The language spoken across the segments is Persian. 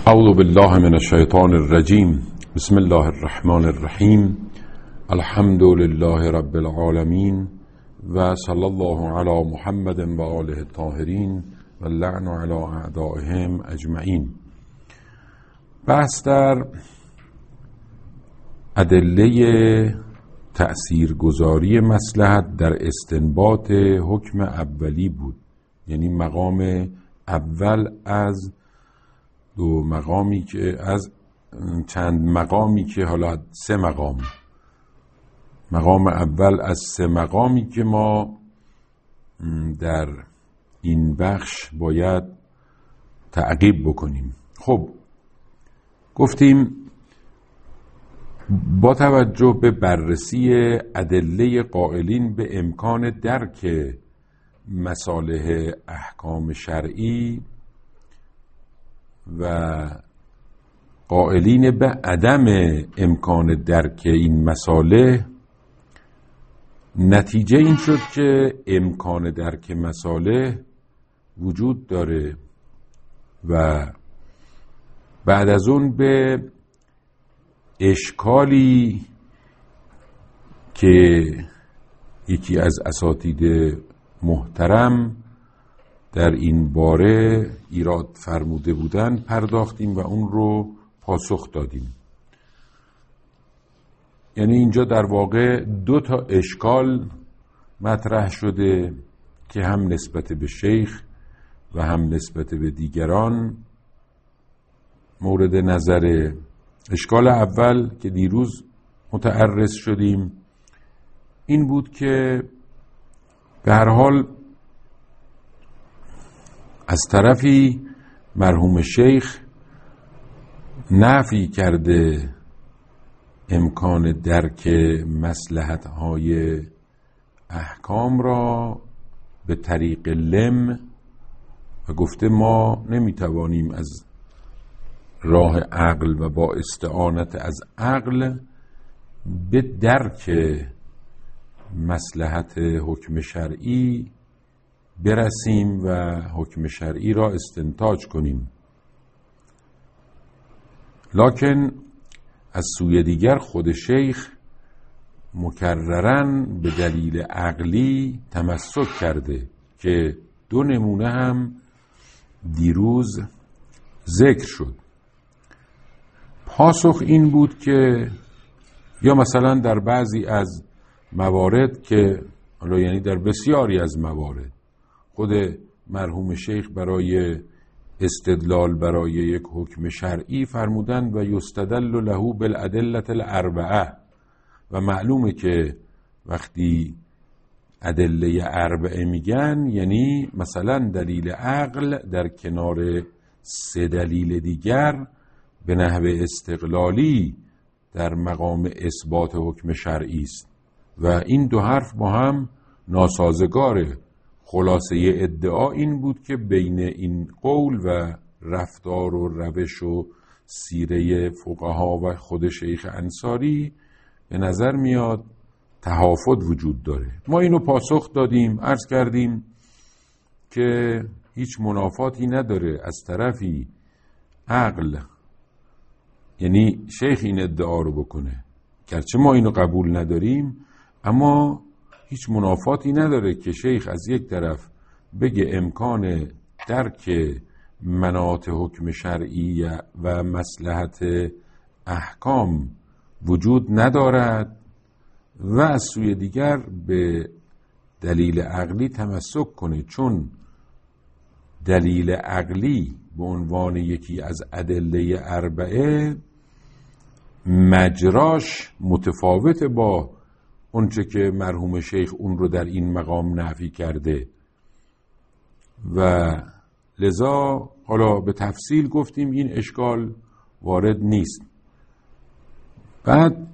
اعوذ بالله من الشیطان الرجیم. بسم الله الرحمن الرحیم. الحمد لله رب العالمین و صلی الله علی محمد و آله الطاهرین و اللعن علی اعدائهم اجمعین. بحث در ادله تأثیرگذاری مصلحت در استنباط حکم اولی بود، یعنی مقام اول از دو مقامی که از چند مقامی که حالا سه مقام اول از سه مقامی که ما در این بخش باید تعقیب بکنیم. خب گفتیم با توجه به بررسی ادله قائلین به امکان درک مصالح احکام شرعی و قائلین به عدم امکان درک این مصالح، نتیجه این شد که امکان درک مصالح وجود داره و بعد از اون به اشکالی که یکی از اساتید محترم در این باره ایراد فرموده بودن پرداختیم و اون رو پاسخ دادیم. یعنی اینجا در واقع دو تا اشکال مطرح شده که هم نسبت به شیخ و هم نسبت به دیگران مورد نظره. اشکال اول که دیروز متعرض شدیم این بود که به هر حال از طرفی مرحوم شیخ نفی کرده امکان درک مصلحت‌های احکام را به طریق لم و گفته ما نمیتوانیم از راه عقل و با استعانت از عقل به درک مصلحت حکم شرعی برسیم و حکم شرعی را استنتاج کنیم. لکن از سوی دیگر خود شیخ مکرراً به دلیل عقلی تمسک کرده که دو نمونه هم دیروز ذکر شد. پاسخ این بود که یا مثلا در بعضی از موارد که حالا یعنی در بسیاری از موارد خود مرحوم شیخ برای استدلال برای یک حکم شرعی فرمودند و یستدل له بالادله الاربعه و معلومه که وقتی ادله اربعه میگن یعنی مثلا دلیل عقل در کنار سه دلیل دیگر به نحو استقلالی در مقام اثبات حکم شرعی است و این دو حرف با هم ناسازگاره. خلاصه ادعا این بود که بین این قول و رفتار و روش و سیره فقها و خود شیخ انصاری به نظر میاد تهافت وجود داره. ما اینو پاسخ دادیم، عرض کردیم که هیچ منافاتی نداره از طرفی عقل، یعنی شیخ این ادعا رو بکنه، گرچه ما اینو قبول نداریم اما هیچ منافاتی نداره که شیخ از یک طرف بگه امکان درک مناط حکم شرعی و مصلحت احکام وجود ندارد و از سوی دیگر به دلیل عقلی تمسک کنه، چون دلیل عقلی به عنوان یکی از ادله اربعه مجراش متفاوت با اونچه که مرحوم شیخ اون رو در این مقام نفی کرده و لذا حالا به تفصیل گفتیم این اشکال وارد نیست. بعد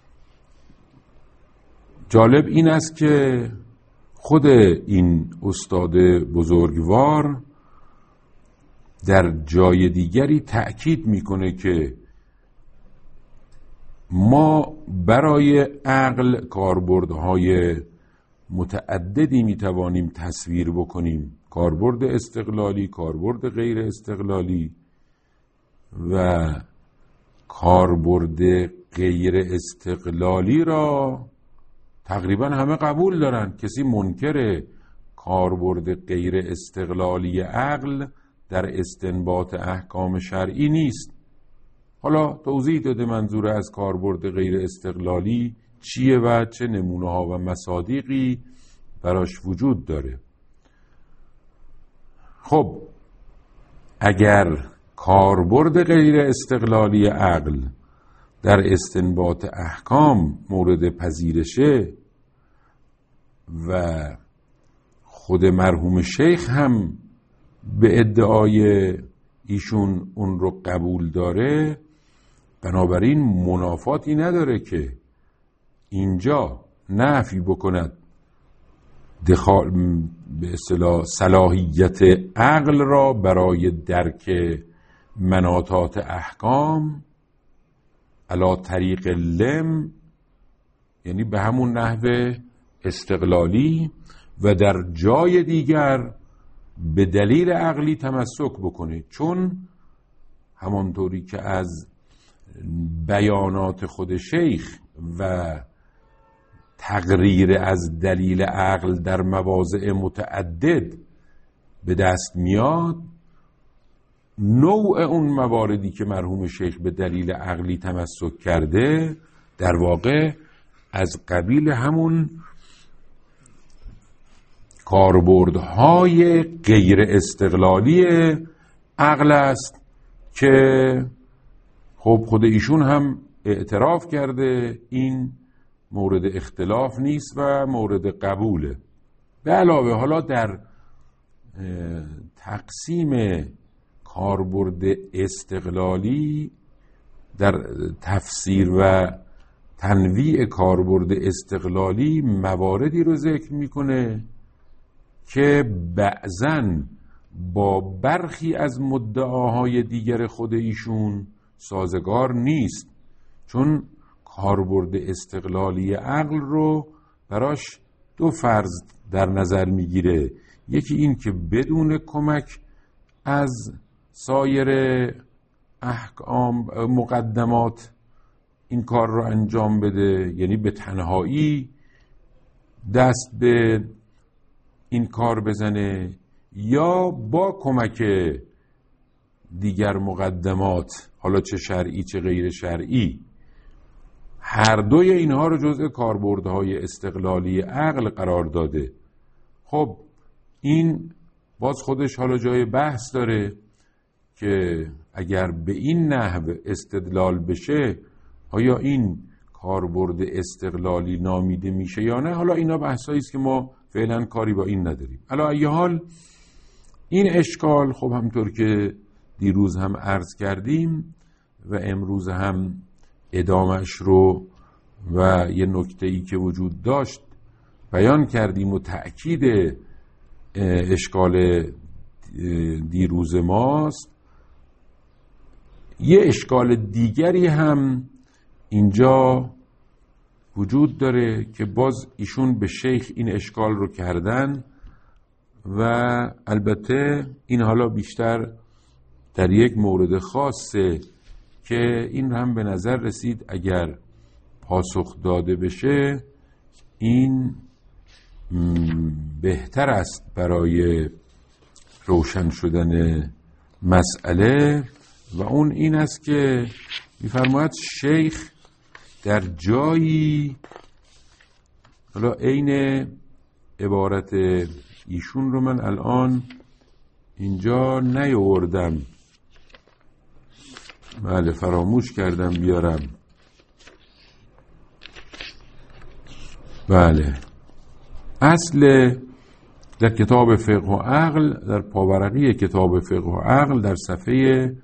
جالب این است که خود این استاد بزرگوار در جای دیگری تأکید میکنه که ما برای عقل کاربردهای متعددی میتوانیم تصویر بکنیم، کاربرد استقلالی، کاربرد غیر استقلالی، و کاربرد غیر استقلالی را تقریبا همه قبول دارن. کسی منکر کاربرد غیر استقلالی عقل در استنباط احکام شرعی نیست. حالا توضیح داده منظور از کاربرد غیر استقلالی چیه و چه نمونه ها و مصادیقی براش وجود داره. خب اگر کاربرد غیر استقلالی عقل در استنباط احکام مورد پذیرشه و خود مرحوم شیخ هم به ادعای ایشون اون رو قبول داره، بنابراین منافاتی نداره که اینجا نفی بکند به اصطلاح صلاحیت عقل را برای درک مناطات احکام علی طریق لم، یعنی به همون نحو استقلالی، و در جای دیگر به دلیل عقلی تمسک بکنه. چون همانطوری که از بیانات خود شیخ و تقریر از دلیل عقل در مواضع متعدد به دست میاد، نوع اون مواردی که مرحوم شیخ به دلیل عقلی تمسک کرده در واقع از قبیل همون کاربردهای غیر استقلالی عقل است که خب خود ایشون هم اعتراف کرده این مورد اختلاف نیست و مورد قبوله. به علاوه حالا در تقسیم کاربرد استقلالی، در تفسیر و تنویع کاربرد استقلالی مواردی رو ذکر میکنه که بعضن با برخی از مدعاهای دیگر خود ایشون سازگار نیست، چون کاربرد استقلالی عقل رو براش دو فرض در نظر میگیره. یکی این که بدون کمک از سایر احکام مقدمات این کار رو انجام بده، یعنی به تنهایی دست به این کار بزنه، یا با کمک دیگر مقدمات، حالا چه شرعی چه غیر شرعی، هر دوی اینها رو جزء کاربردهای استقلالی عقل قرار داده. خب این باز خودش حالا جای بحث داره که اگر به این نحو استدلال بشه آیا این کاربرد استقلالی نامیده میشه یا نه. حالا اینا بحثایی است که ما فعلا کاری با این نداریم. علی ای حال این اشکال خب همطور که دیروز هم عرض کردیم و امروز هم ادامش رو و یه نکته‌ای که وجود داشت بیان کردیم و تأکید اشکال دیروز ماست. یه اشکال دیگری هم اینجا وجود داره که باز ایشون به شیخ این اشکال رو کردن و البته این حالا بیشتر در یک مورد خاصه که این هم به نظر رسید اگر پاسخ داده بشه این بهتر است برای روشن شدن مسئله، و اون این است که می‌فرماید شیخ در جایی، حالا عین عبارت ایشون رو من الان اینجا نیاوردم، بله فراموش کردم بیارم، بله اصل در کتاب فقه و عقل، در پاورقی کتاب فقه و عقل در صفحه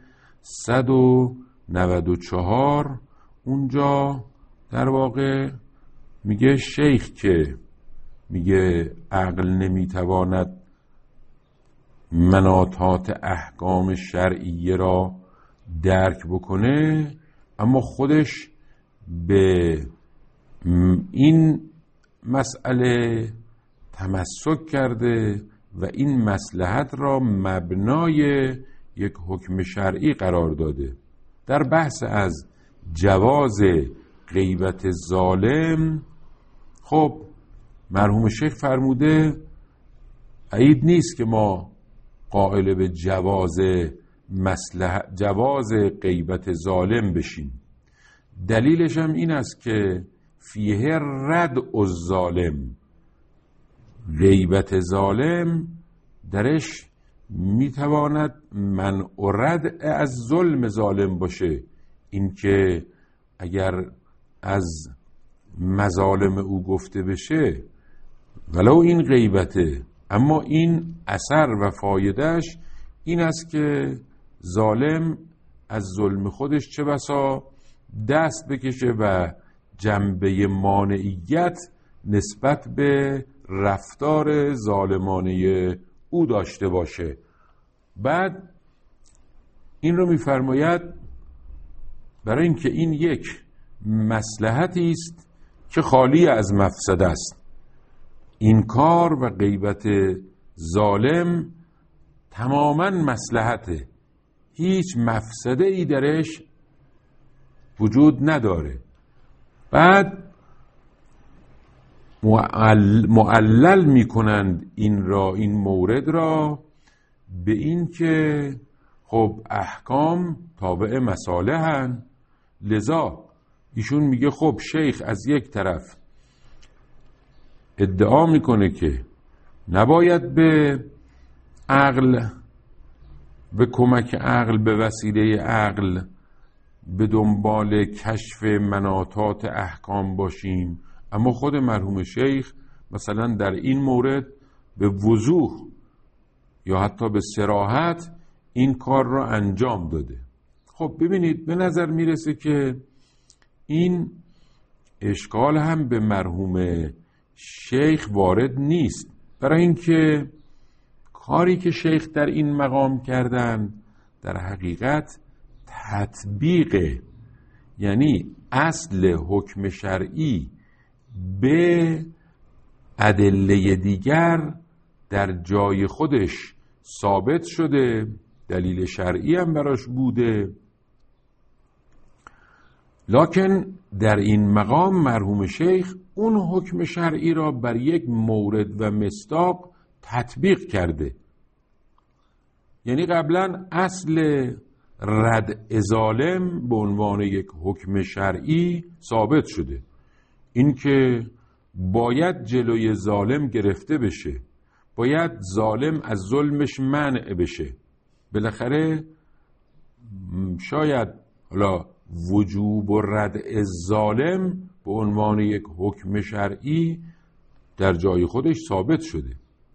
194 اونجا در واقع میگه شیخ که میگه عقل نمیتواند مناطات احکام شرعیه را درک بکنه، اما خودش به این مسئله تمسک کرده و این مصلحت را مبنای یک حکم شرعی قرار داده. در بحث از جواز غیبت ظالم، خب مرحوم شیخ فرموده عیب نیست که ما قائل به جواز غیبت ظالم بشیم. دلیلش هم این است که فیه رد الظالم، غیبت ظالم درش میتواند منع و رد از ظلم ظالم باشه. اینکه اگر از مظالم او گفته بشه ولو این غیبته، اما این اثر و فایدهش این است که ظالم از ظلم خودش چه بسا دست بکشه و جنبه مانعیت نسبت به رفتار ظالمانه او داشته باشه. بعد این رو می‌فرماید برای اینکه این یک مصلحتی است که خالی از مفسده است. این کار و غیبت ظالم تماماً مصلحته، هیچ مفسده ای درش وجود نداره. بعد معلل میکنند این مورد را به این که خب احکام تابع مصالحن. لذا ایشون میگه خب شیخ از یک طرف ادعا میکنه که نباید به عقل، به کمک عقل، به وسیله عقل به دنبال کشف مناطات احکام باشیم، اما خود مرحوم شیخ مثلا در این مورد به وضوح یا حتی به صراحت این کار را انجام داده. خب ببینید به نظر میرسه که این اشکال هم به مرحوم شیخ وارد نیست، برای اینکه کاری که شیخ در این مقام کردن در حقیقت تطبیق، یعنی اصل حکم شرعی به ادله دیگر در جای خودش ثابت شده، دلیل شرعی هم براش بوده، لکن در این مقام مرحوم شیخ اون حکم شرعی را بر یک مورد و مصداق تطبیق کرده. یعنی قبلا اصل رد ظالم به عنوان یک حکم شرعی ثابت شده، اینکه باید جلوی ظالم گرفته بشه، باید ظالم از ظلمش منع بشه. بالاخره شاید حالا وجوب و ردع ظالم به عنوان یک حکم شرعی در جای خودش ثابت شده.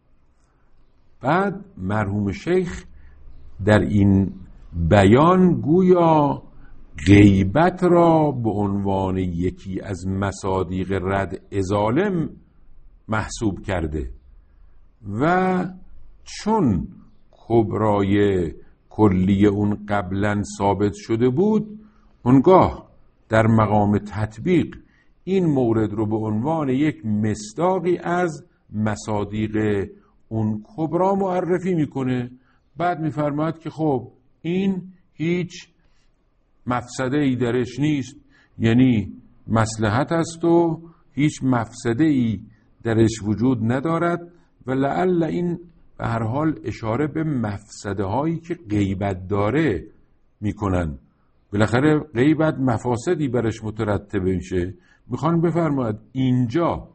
بعد مرحوم شیخ در این بیان گویا غیبت را به عنوان یکی از مصادیق ردع ظالم محسوب کرده و چون کبرای کلی اون قبلا ثابت شده بود، اونگاه در مقام تطبیق این مورد رو به عنوان یک مصداقی از مصادیق اون کبرا معرفی میکنه. بعد میفرماید که خب این هیچ مفسده ای درش نیست، یعنی مصلحت است و هیچ مفسده ای درش وجود ندارد و لعل این به هر حال اشاره به مفسده هایی که غیبت داره میکنن. بالاخره غیبت مفاسدی برش مترتب میشه. میخوان بفرماید اینجا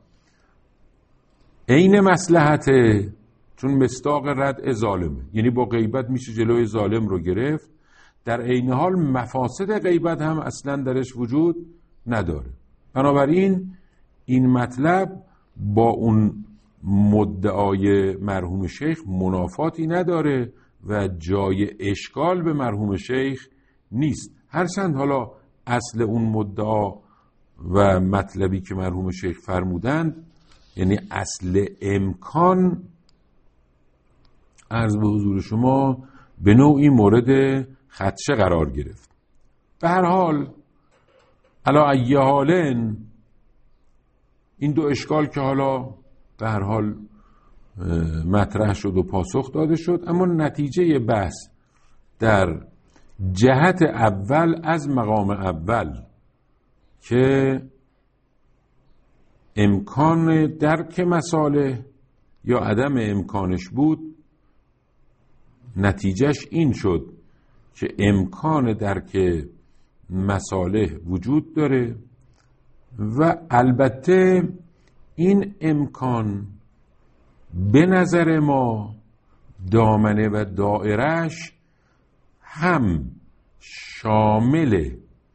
عین مصلحته، چون مصداق ردع ظالمه، یعنی با غیبت میشه جلوی ظالم رو گرفت، در عین حال مفاسد غیبت هم اصلا درش وجود نداره. بنابراین این مطلب با اون مدعای مرحوم شیخ منافاتی نداره و جای اشکال به مرحوم شیخ نیست، هرچند حالا اصل اون مدعا و مطلبی که مرحوم شیخ فرمودند، یعنی اصل امکان، عرض به حضور شما، به نوعی مورد خدشه قرار گرفت. به هر حال علی ای حالن این دو اشکال که حالا به هر حال مطرح شد و پاسخ داده شد، اما نتیجه بحث در جهت اول از مقام اول که امکان درک مصالح یا عدم امکانش بود، نتیجهش این شد که امکان درک مصالح وجود داره و البته این امکان به نظر ما دامنه و دائرش هم شامل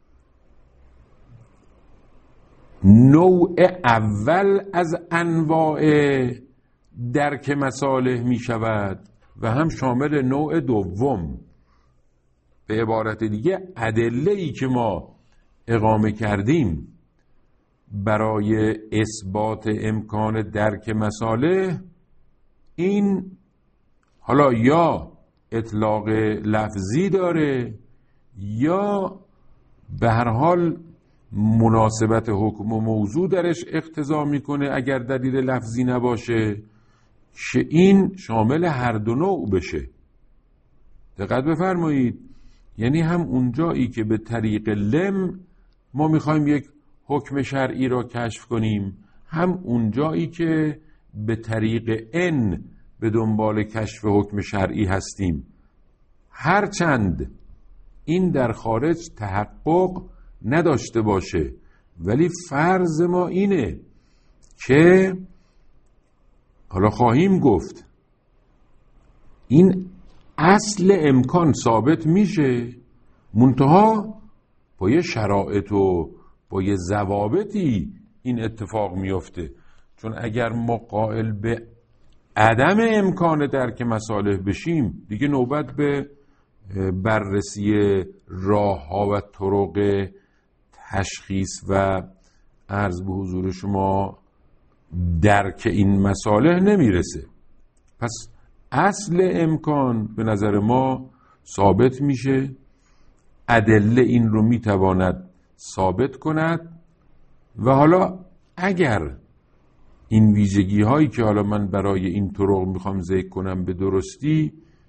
نوع اول از انواع درک مصالح می شود و هم شامل نوع دوم. به عبارت دیگه ادله‌ای که ما اقامه کردیم برای اثبات امکان درک مصالح، این حالا یا اطلاق لفظی داره یا به هر حال مناسبت حکم و موضوع درش اقتضا میکنه اگر دلیل لفظی نباشه که این شامل هر دو نوع بشه. دقت بفرمایید، یعنی هم اونجایی که به طریق لم ما میخوایم یک حکم شرعی را کشف کنیم، هم اونجایی که به طریق ان به دنبال کشف حکم شرعی هستیم، هرچند این در خارج تحقق نداشته باشه، ولی فرض ما اینه که حالا خواهیم گفت این اصل امکان ثابت میشه، منتها با یه شرایط و با یه ضوابطی این اتفاق میفته. چون اگر ما قائل به عدم امکان درک مصالح بشیم، دیگه نوبت به بررسی راه ها و طرق تشخیص و عرض به حضور شما درک این مصالح نمیرسه. پس اصل امکان به نظر ما ثابت میشه، ادله این رو میتواند ثابت کند و حالا اگر این ویژگی هایی که حالا من برای این طرق میخوام ذکر کنم به درستی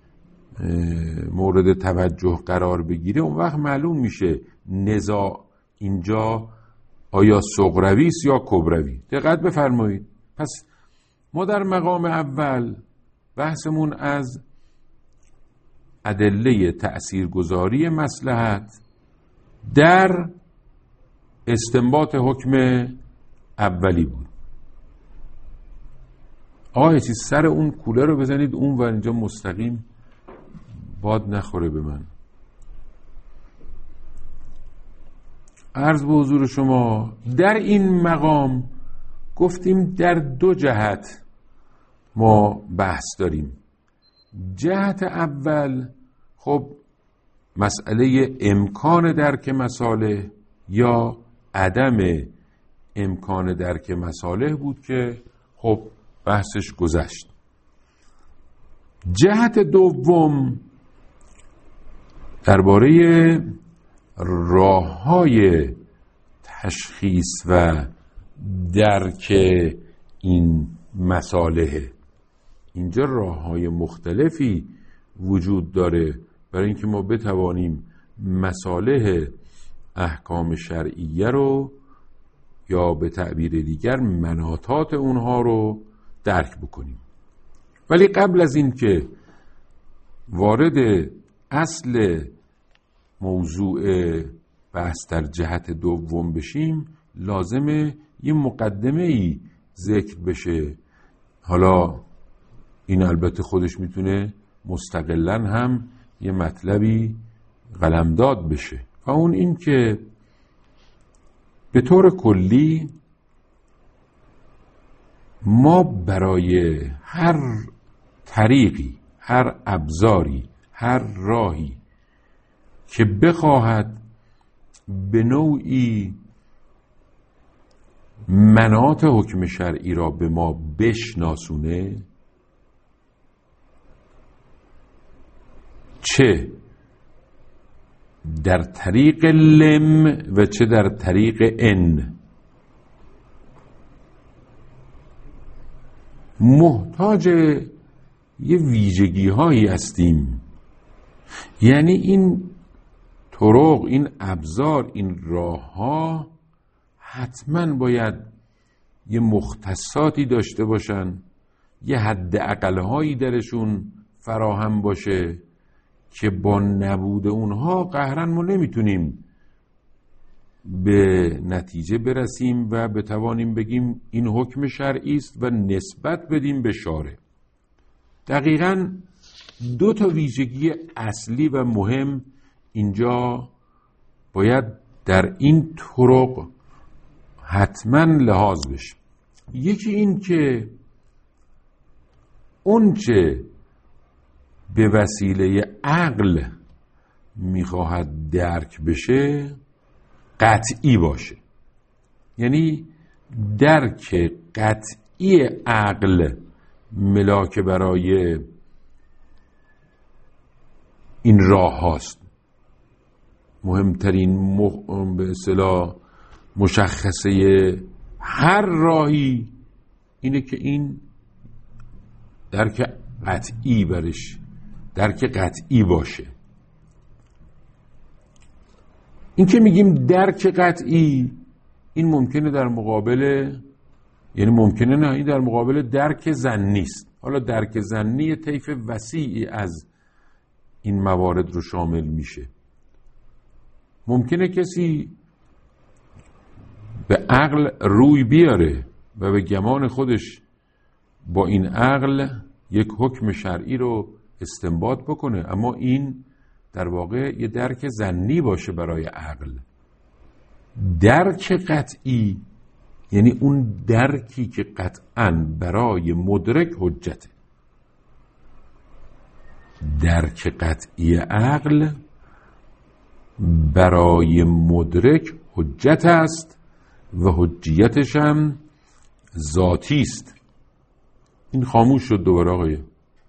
مورد توجه قرار بگیره، اون وقت معلوم میشه نزاع اینجا آیا صغروی است یا کبروی. دقت بفرمایید. پس ما در مقام اول بحثمون از ادله تأثیرگذاری مصلحت در استنباط حکم اولی بود. آقا چیز سر اون کوله رو بزنید اون و اینجا مستقیم باد نخوره به من. عرض به حضور شما در این مقام گفتیم در دو جهت ما بحث داریم. جهت اول خب مسئله امکان درک مصالح یا عدم امکان درک مصالح بود که خب بحثش گذشت. جهت دوم درباره راه‌های تشخیص و درک این مصالح. اینجا راه‌های مختلفی وجود داره برای اینکه ما بتوانیم مصالح احکام شرعیه رو یا به تعبیر دیگر مناطات اونها رو درک بکنیم. ولی قبل از این که وارد اصل موضوع بحث در جهت دوم بشیم، لازمه یه مقدمه‌ای ذکر بشه. حالا این البته خودش میتونه مستقلاً هم یه مطلبی قلمداد بشه و اون این که به طور کلی ما برای هر طریقی، هر ابزاری، هر راهی که بخواهد به نوعی مناط حکم شرعی را به ما بشناسونه، چه در طریق لم و چه در طریق ان، محتاج یه ویژگی هایی هستیم یعنی این طرق، این ابزار، این راه ها حتما باید یه مختصاتی داشته باشن، یه حد اقلهایی درشون فراهم باشه که با نبود اونها قهرن ما نمیتونیم به نتیجه برسیم و بتوانیم بگیم این حکم شرعی است و نسبت بدیم به شارع. دقیقاً 2 ویژگی اصلی و مهم اینجا باید در این طرق حتما لحاظ بشه. یکی این که اونچه به وسیله عقل میخواهد درک بشه قطعی باشه، یعنی درک قطعی عقل ملاک برای این راه هاست. مهمترین به اصطلاح مشخصه هر راهی اینه که این درک قطعی برش درک قطعی باشه. این که میگیم درک قطعی، این ممکنه در مقابل، یعنی ممکنه نه، این در مقابل درک ظنی است. حالا درک ظنی طیف وسیعی از این موارد رو شامل میشه. ممکنه کسی به عقل روی بیاره و به گمان خودش با این عقل یک حکم شرعی رو استنباط بکنه، اما این در واقع یه درک ظنی باشه برای عقل. درک قطعی یعنی اون درکی که قطعاً برای مدرک حجته. درک قطعی عقل برای مدرک حجت است و حجیتش هم ذاتی است. این خاموش شد دوباره آقای.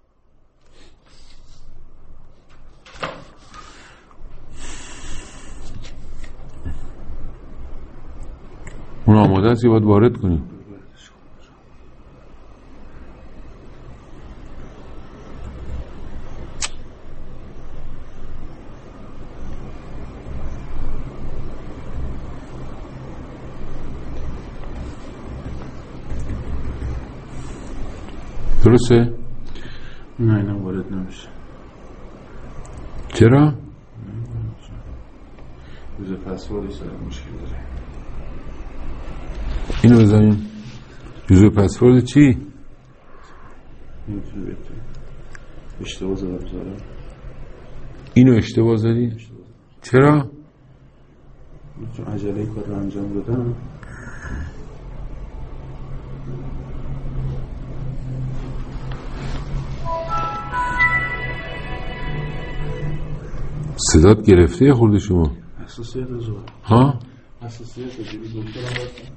اون آماده است، یه باید وارد کنیم. درسته؟ نه اینا وارد نمیشه. چرا؟ روز پسوردش داره مشکل داره. اینو بزنیم. یوزر پسورد چی؟ نمیتونی بهتون اشتباه زدم بذارم. اینو اشتباه زدی؟ چرا؟ چون عجله کار رو انجام دادم. صدات گرفته یه خورده شما؟ حساسیت از اون. ها؟ حساسیت از دیگه دکترم باید.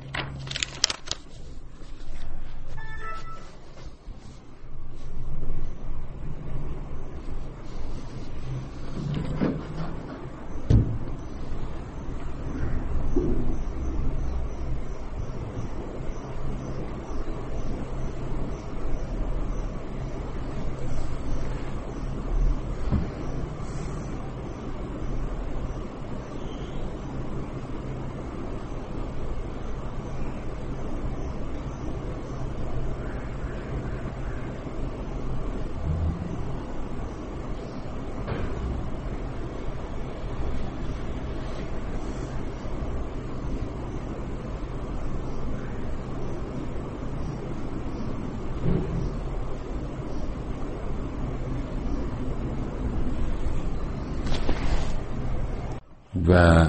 و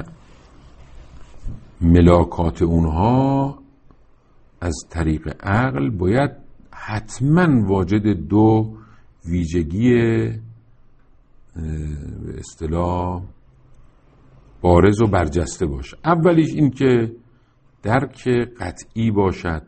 ملاکات اونها از طریق عقل باید حتما واجد 2 ویژگی به اصطلاح بارز و برجسته باشه. اولیش این که درک قطعی باشد،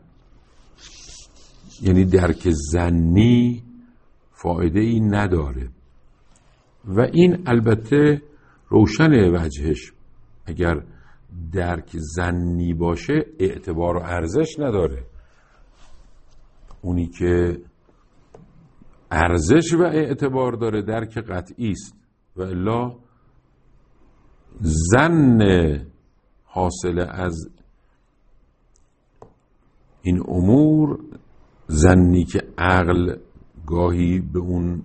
یعنی درک ظنی فایده ای نداره و این البته روشن وجهش. اگر درک ظنی باشه اعتبار و ارزش نداره. اونی که ارزش و اعتبار داره درک قطعی است. و الا ظن حاصل از این امور، ظنی که عقل گاهی به اون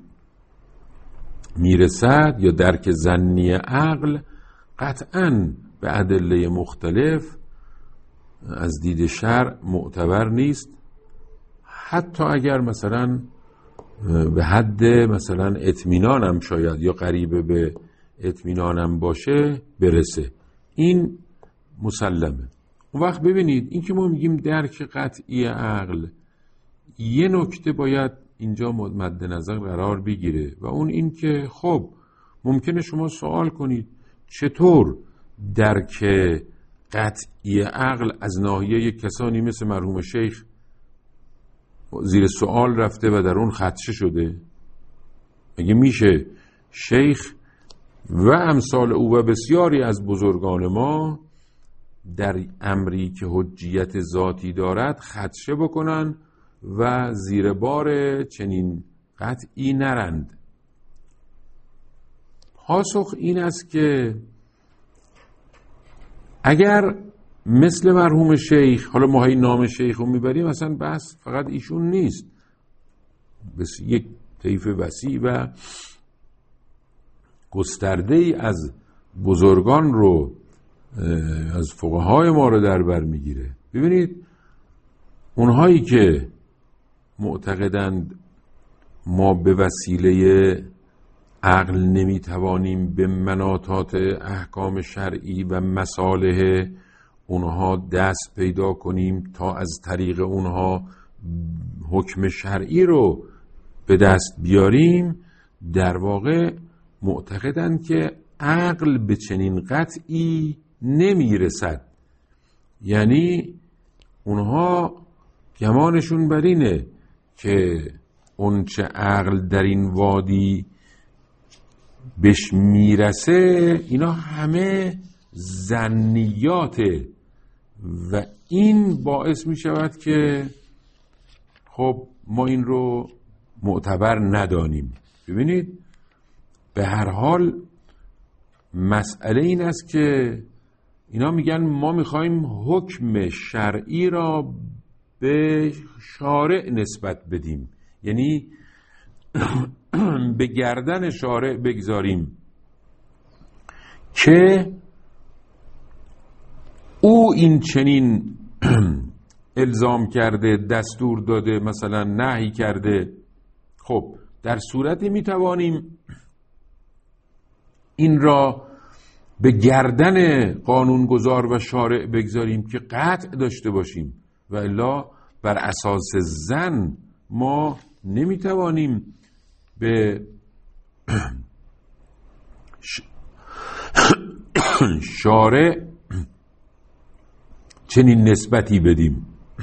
میرسد یا درک ظنی عقل، قطعاً به ادله مختلف از دید شرع معتبر نیست، حتی اگر مثلا به حد مثلا اطمینانم شاید یا قریب به اطمینانم باشه برسه. این مسلمه. اون وقت ببینید این که ما میگیم درک قطعی عقل، یه نکته باید اینجا مد نظر قرار بگیره و اون این که خب ممکنه شما سوال کنید چطور درک قطعی عقل از ناحیه کسانی مثل مرحوم شیخ زیر سوال رفته و در اون خدشه شده؟ اگه میشه شیخ و امثال او و بسیاری از بزرگان ما در امری که حجیت ذاتی دارد خدشه بکنن و زیر بار چنین قطعی نرند؟ پاسخ این است که اگر مثل مرحوم شیخ، حالا ما نام شیخ رو میبریم، اصلا بس فقط ایشون نیست، بس یک طیف وسیع و گسترده ای از بزرگان رو، از فقهای ما رو در بر میگیره. ببینید اونهایی که معتقدند ما به وسیله عقل نمیتوانیم به مناطات احکام شرعی و مصالح اونها دست پیدا کنیم تا از طریق اونها حکم شرعی رو به دست بیاریم، در واقع معتقدند که عقل به چنین قطعی نمیرسد. یعنی اونها گمانشون بر اینه که اون چه عقل در این وادی بهش میرسه اینا همه ظنیاته و این باعث می شود که خب ما این رو معتبر ندانیم. ببینید به هر حال مسئله این است که اینا میگن ما میخوایم حکم شرعی را به شارع نسبت بدیم، یعنی به گردن شارع بگذاریم که او این چنین الزام کرده، دستور داده، مثلا نهی کرده. خب در صورتی میتوانیم این را به گردن قانونگذار و شارع بگذاریم که قطع داشته باشیم و الا بر اساس ظن ما نمیتوانیم به شارع چنین نسبتی بدیم.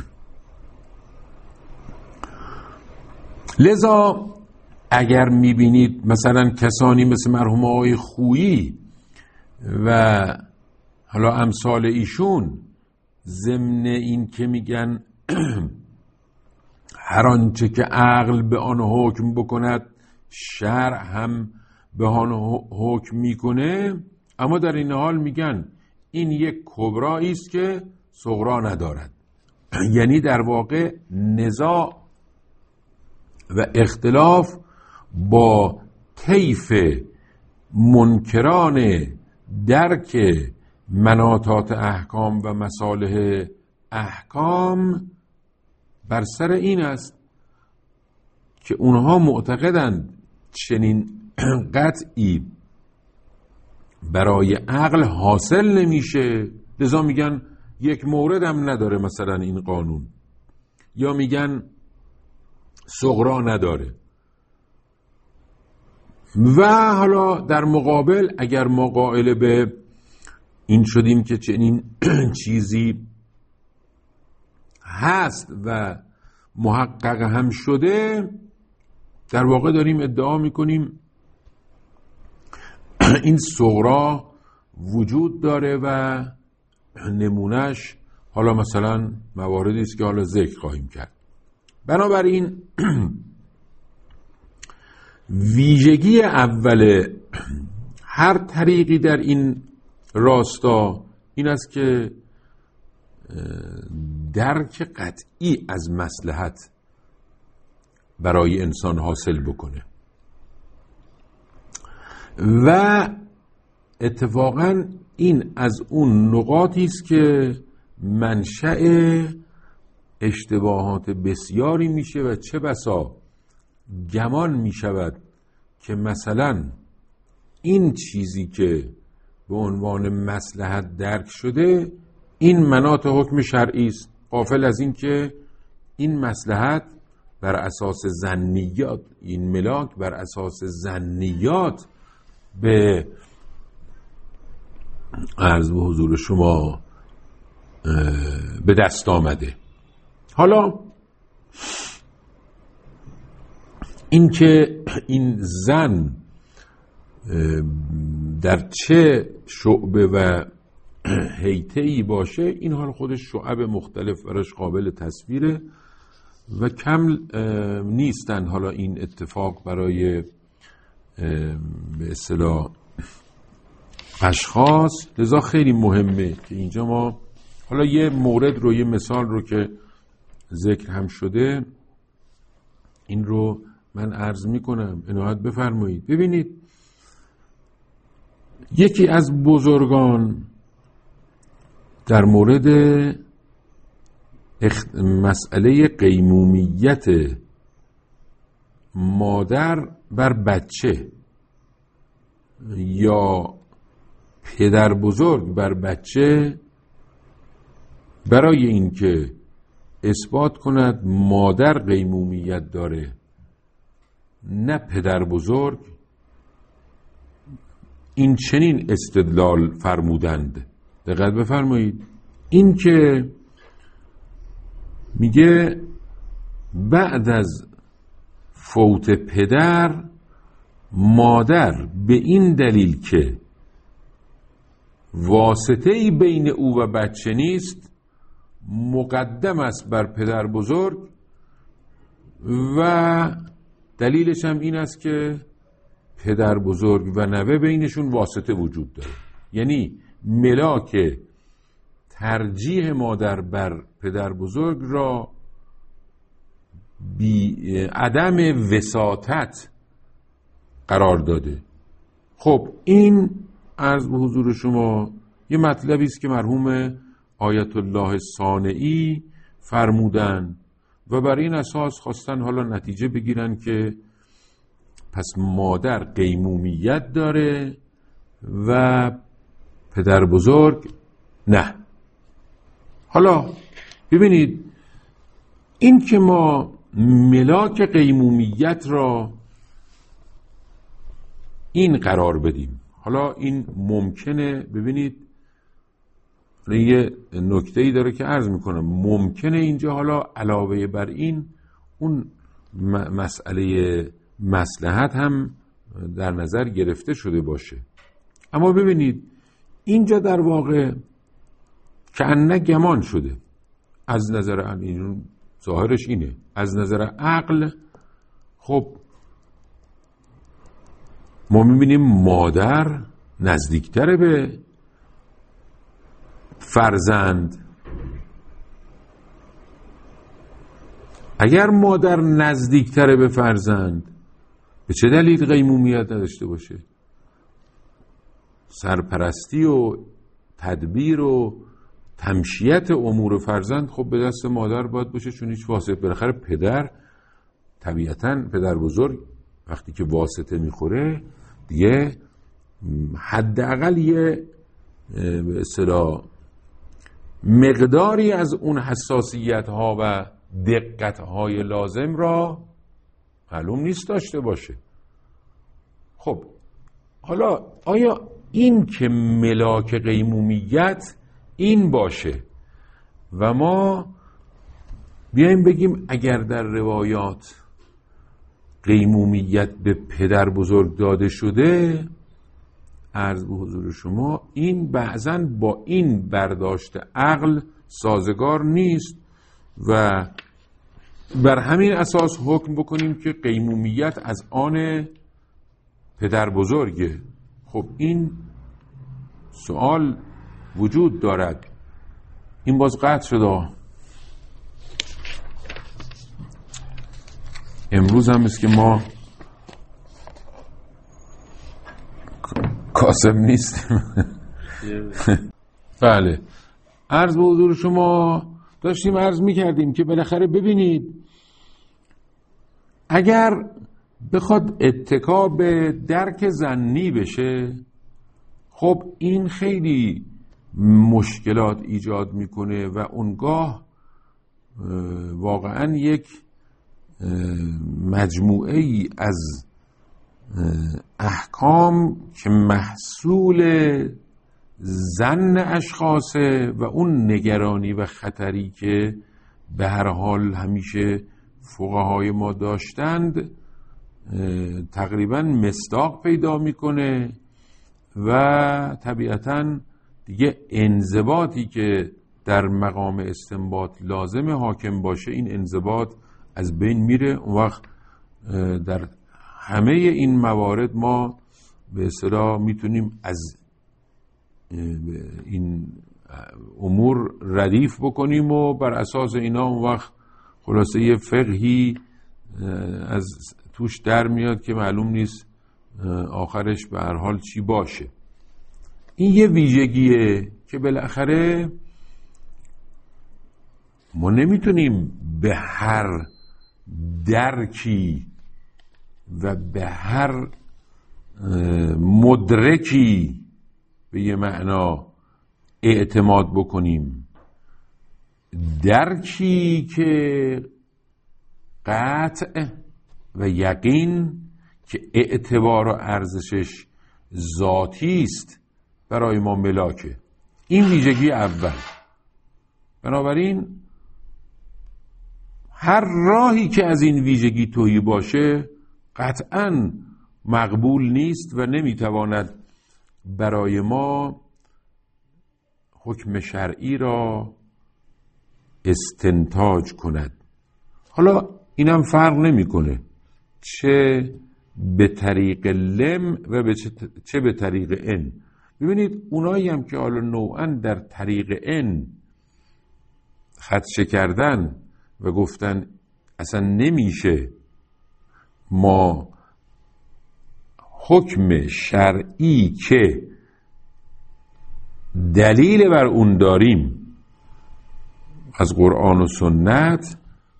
لذا اگر میبینید مثلا کسانی مثل مرحوم آقای خویی و حالا امثال ایشون ضمن این که میگن هر آنچه که عقل به آن حکم بکند شرع هم به آن حکم میکنه، اما در این حال میگن این یک کبرایی است که صغرا ندارد. یعنی در واقع نزاع و اختلاف با طیف منکران درک مناطات احکام و مصالح احکام بر سر این است که اونها معتقدند چنین قطعی برای عقل حاصل نمیشه، لذا میگن یک مورد هم نداره مثلا این قانون، یا میگن صغرا نداره. و حالا در مقابل اگر ما قائل به این شدیم که چنین چیزی هست و محقق هم شده، در واقع داریم ادعا میکنیم این صغرا وجود داره و نمونهش حالا مثلا مواردی است که حالا ذکر خواهیم کرد. بنابراین ویژگی اول هر طریقی در این راستا این است که درک قطعی از مصلحت برای انسان حاصل بکنه و اتفاقا این از اون نقاطی است که منشأ اشتباهات بسیاری میشه و چه بسا گمان میشود که مثلا این چیزی که به عنوان مصلحت درک شده این مناط حکم شرعی است، غافل از این که این مصلحت بر اساس ظنیات، این ملاک بر اساس ظنیات به عرض به حضور شما به دست آمده. حالا این که این ظن در چه شعبه و هیئه‌ای باشه، این حال خودش شعب مختلف براش قابل تصویره و کم نیستن حالا این اتفاق برای به اصطلاح اشخاص. لذا خیلی مهمه که اینجا ما حالا یه مورد رو، یه مثال رو که ذکر هم شده این رو من عرض میکنم، عنایت بفرمایید. ببینید یکی از بزرگان در مورد مسئله قیمومیت مادر بر بچه یا پدر بزرگ بر بچه برای اینکه اثبات کند مادر قیمومیت داره نه پدر بزرگ، این چنین استدلال فرمودند. دقت بفرمایید، این که میگه بعد از فوت پدر مادر به این دلیل که واسطه‌ای بین او و بچه نیست مقدم است بر پدر بزرگ و دلیلش هم این است که پدر بزرگ و نوه بینشون واسطه وجود داره. یعنی ملاک ترجیح مادر بر پدر بزرگ را بی عدم وساطت قرار داده. خب این عرض به حضور شما یه مطلبی است که مرحوم آیت الله صانعی فرمودن و بر این اساس خواستن حالا نتیجه بگیرن که پس مادر قیمومیت داره و پدر بزرگ نه. حالا ببینید این که ما ملاک قیمومیت را این قرار بدیم، حالا این ممکنه، ببینید یه نکته‌ای داره که عرض میکنم، ممکنه اینجا حالا علاوه بر این اون مسئله مصلحت هم در نظر گرفته شده باشه. اما ببینید اینجا در واقع کأنه گمان شده از نظر این، ظاهرش اینه از نظر عقل. خب ما میبینیم مادر نزدیکتره به فرزند. اگر مادر نزدیکتره به فرزند به چه دلیل قیمومیت نداشته باشه؟ سرپرستی و تدبیر و تمشیت امور فرزند خب به دست مادر باید باشه، چون هیچ واسطه، بالاخره پدر طبیعتاً پدر بزرگ وقتی که واسطه میخوره دیگه حداقل یه به اصطلاح مقداری از اون حساسیت ها و دقت های لازم را معلوم نیست داشته باشه. خب حالا آیا این که ملاک قیمومیت این باشه و ما بیایم بگیم اگر در روایات قیمومیت به پدر بزرگ داده شده، عرض به حضور شما این بعضاً با این برداشت عقل سازگار نیست و بر همین اساس حکم بکنیم که قیمومیت از آن پدر بزرگه. خب این سوال وجود دارد. این باز قطع شده. امروز هم است که ما کاسب نیستیم. بله، عرض به حضور شما داشتیم عرض میکردیم که بالاخره ببینید اگر بخواد اتکا به درک ظنی بشه، خب این خیلی مشکلات ایجاد میکنه و اونگاه واقعا یک مجموعه ای از احکام که محصول ظن اشخاصه و اون نگرانی و خطری که به هر حال همیشه فقهای ما داشتند تقریبا مصداق پیدا میکنه و طبیعتاً دیگه انضباطی که در مقام استنباط لازم حاکم باشه، این انضباط از بین میره. اون وقت در همه این موارد ما به اصطلاح میتونیم از این امور ردیف بکنیم و بر اساس اینا اون وقت خلاصه یه فقهی از توش در میاد که معلوم نیست آخرش به هر حال چی باشه. این یه ویژگیه که بالاخره ما نمیتونیم به هر درکی و به هر مدرکی به یه معنا اعتماد بکنیم. درکی که قطع و یقین که اعتبار و ارزشش ذاتی است برای ما ملاکه. این ویژگی اول. بنابراین هر راهی که از این ویژگی تهی باشه قطعاً مقبول نیست و نمیتواند برای ما حکم شرعی را استنتاج کند. حالا اینم فرق نمیکنه چه به طریق لم و چه به طریق ان. ببینید اونایی هم که حالا نوعاً در طریق ان خدشه کردن و گفتن اصلا نمیشه ما حکم شرعی که دلیل بر اون داریم از قرآن و سنت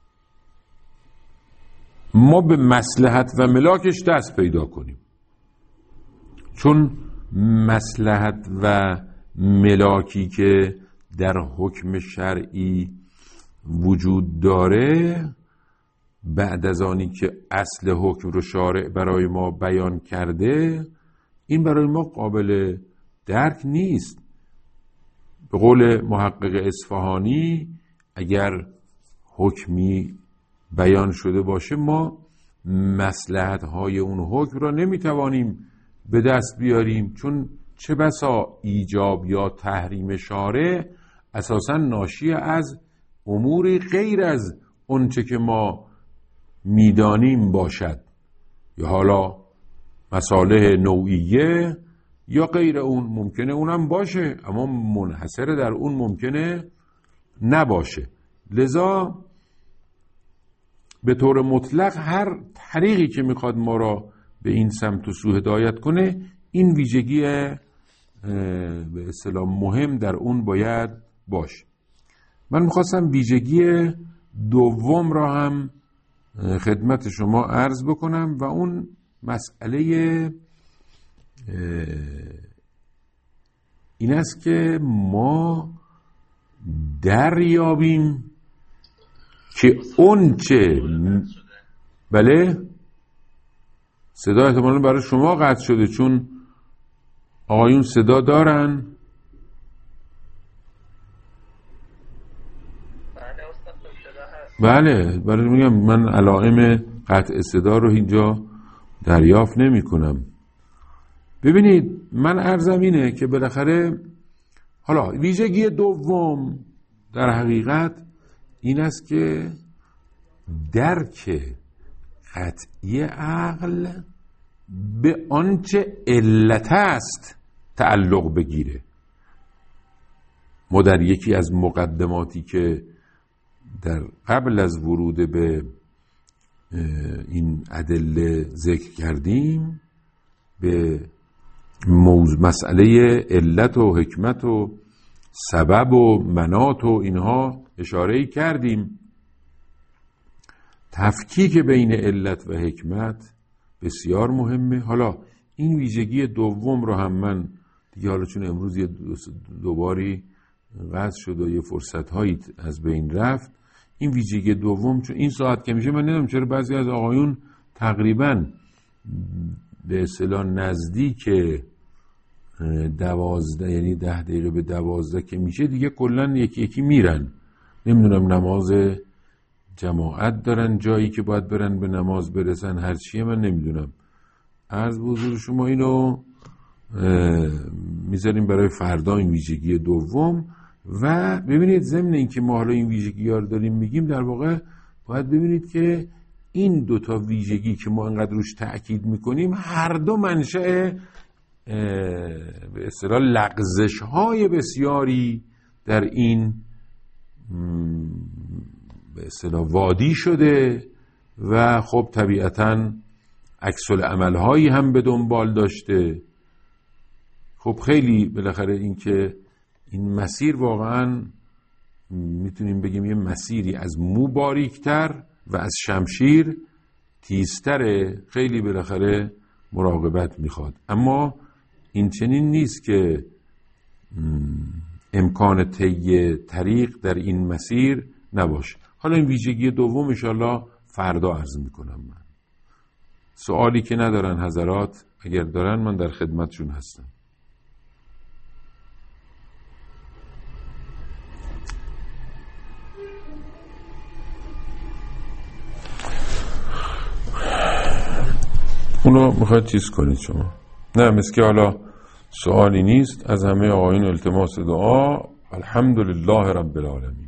ما به مصلحت و ملاکش دست پیدا کنیم، چون مصلحت و ملاکی که در حکم شرعی وجود داره بعد از آنی که اصل حکم رو شارع برای ما بیان کرده، این برای ما قابل درک نیست. به قول محقق اصفهانی اگر حکمی بیان شده باشه ما مصلحت‌های اون حکم را نمیتوانیم به دست بیاریم، چون چه بسا ایجاب یا تحریم شارع اساساً ناشی از اموری غیر از اونچه که ما میدانیم باشد، یا حالا مصالح نوعیه یا غیر اون. ممکنه اونم باشه اما منحصر در اون ممکنه نباشه. لذا به طور مطلق هر طریقی که میخواد ما را به این سمت و سو هدایت کنه این ویژگی به اصطلاح مهم در اون باید باشه. من میخواستم ویژگی دوم را هم خدمت شما عرض بکنم و اون مسئله این است که ما دریابیم که اون چه بله صدا احتمالاً برای شما قطع شده چون آقایون صدا دارن. بله برای میگم من علائم قطع صدا رو اینجا دریافت نمی کنم. ببینید من عرضم اینه که بالاخره حالا ویژگی دوم در حقیقت این است که درک قطعی عقل به آنچه علت است تعلق بگیره. ما در یکی از مقدماتی که در قبل از ورود به این ادله ذکر کردیم به مسئله علت و حکمت و سبب و منات و اینها اشاره کردیم. تفکیک بین علت و حکمت بسیار مهمه. حالا این ویژگی دوم رو هم من دیگه، حالا چون امروز یه دوباری قطع شد و یه فرصت هایی از بین رفت، این ویژگی دوم چون این ساعت که میشه، من نمیدونم چرا بعضی از آقایون تقریبا به اصطلاح نزدیک 12 یعنی 10 دقیقه به 12 که میشه دیگه کلن یکی یکی میرن. نمیدونم نماز جماعت دارن، جایی که باید برن به نماز برسن، هر چیه من نمیدونم. عرض به حضور شما اینو میذاریم برای فردا این ویژگی دوم. و ببینید ضمن اینکه ما حالا این ویژگی ها رو داریم میگیم، در واقع باید ببینید که این دوتا ویژگی که ما انقدر روش تأکید میکنیم هر دو منشأ به اصطلاح لغزش های بسیاری در این به اصطلاح وادی شده و خب طبیعتاً عکس العمل هایی هم به دنبال داشته. خب خیلی بالاخره این که این مسیر واقعاً میتونیم بگیم یه مسیری از مو باریکتر و از شمشیر تیزتره، خیلی بالاخره مراقبت میخواد. اما این چنین نیست که امکان طی طریق در این مسیر نباشه. حالا این ویژگی دوم انشاءالله فردا عرض میکنم. من سوالی که ندارن حضرات، اگر دارن من در خدمتشون هستم. اونو میخواید چیز کنید شما؟ نه، مثل که حالا سوالی نیست. از همه آقایون التماس دعا. الحمدلله رب العالمین.